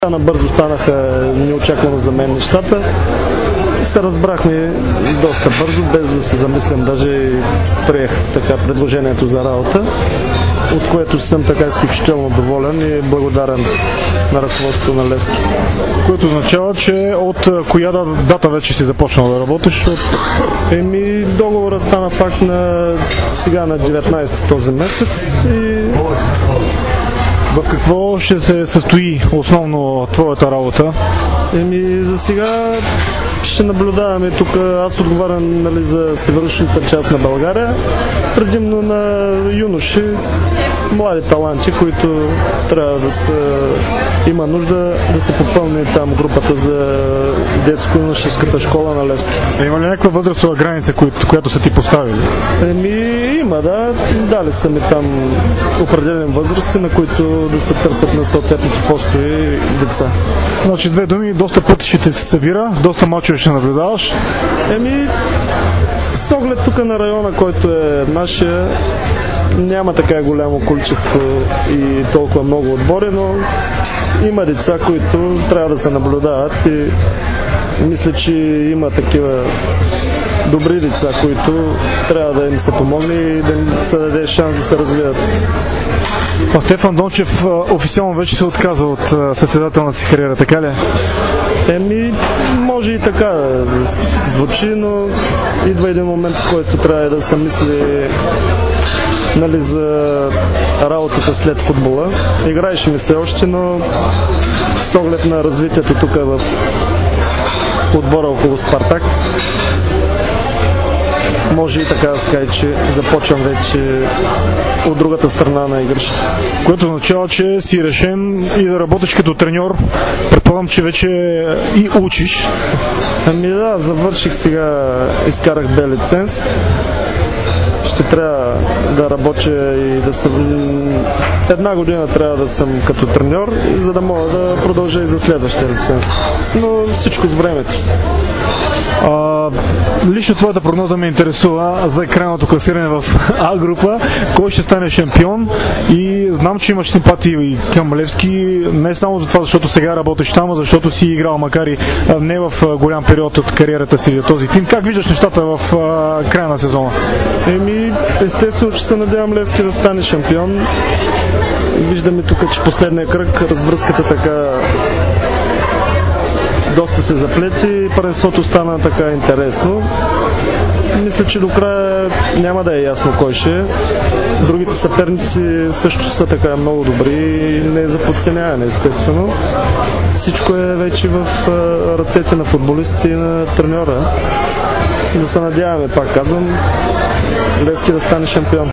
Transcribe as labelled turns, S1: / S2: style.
S1: Набързо станаха неочаквано за мен нещата. Се разбрахме доста бързо, без да се замислям, даже приех така предложението за работа, от което съм така изключително доволен и благодарен на ръководството на Левски.
S2: Което означава, че от коя дата вече си започнал да работиш?
S1: Договора стана факт сега на 19 този месец и
S2: в какво ще се състои основно твоята работа?
S1: За сега ще наблюдаваме тук. Аз отговарям за североизточната част на България, предимно на юноши, млади таланти, които трябва има нужда да се попълни там групата за детско-юношеската школа на Левски.
S2: Има ли някаква възрастова граница, която са ти поставили?
S1: Има, да. Дали са ми там определени възрасти, на които да се търсят на съответните постове деца.
S2: Значи, две думи, доста пъти ще те се събира, доста мачове ще наблюдаваш.
S1: С оглед тук на района, който е нашия, няма така голямо количество и толкова много отбори, но има деца, които трябва да се наблюдават и мисля, че има такива добри деца, които трябва да им се помогне и да им се даде шанс да се развият.
S2: Стефан Дончев официално вече се отказа от състезателната си кариера, така ли?
S1: Може и така да звучи, но идва един момент, в който трябва да се мисли за работата след футбола. Играеше ми се още, но с оглед на развитието тук в отбора около Спартак, може и така да се каже, че започвам вече от другата страна на игрището.
S2: Което означава, че си решен и да работиш като треньор. Предполагам, че вече и учиш.
S1: Да, завърших сега, изкарах Б лиценз. Ще трябва да работя и да съм... Една година трябва да съм като треньор, за да мога да продължа и за следващия лиценз. Но всичко с времето си.
S2: Лично твоята прогноза ме интересува за крайното класиране в А група. Кой ще стане шампион? И знам, че имаш симпатии към Левски, не само за това, защото сега работиш там, а защото си играл, макар и не в голям период от кариерата си за този тим. Как виждаш нещата в края на сезона?
S1: Естествено, че се надявам Левски да стане шампион. Виждаме тук, че последния кръг, развръзката така доста се заплети, първенството стана така интересно. Мисля, че до края няма да е ясно кой ще е. Другите съперници също са така много добри и не е за подценяване, естествено. Всичко е вече в ръцете на футболисти и на треньора. Да се надяваме, пак казвам, Левски да стане шампион.